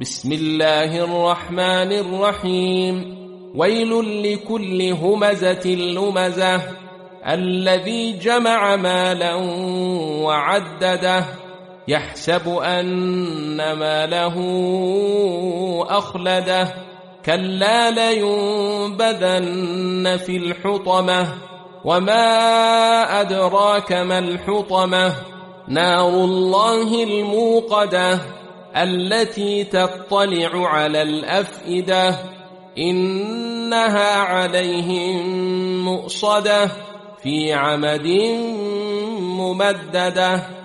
بسم الله الرحمن الرحيم. ويل لكل همزة لمزة الذي جمع مالا وعدده يحسب أن ماله أخلده كلا لينبذن في الحطمة وما أدراك ما الحطمة نار الله الموقدة التي تطلع على الأفئدة إنها عليهم مؤصدة في عمد ممددة.